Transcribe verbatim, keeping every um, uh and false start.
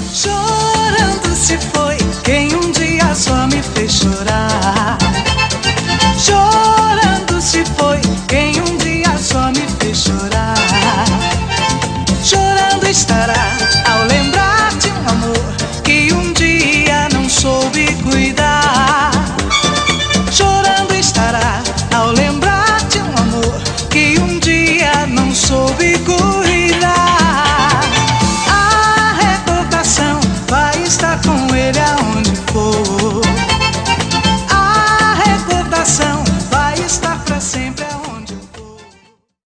Chorando se foi quem um dia só me fez chorar.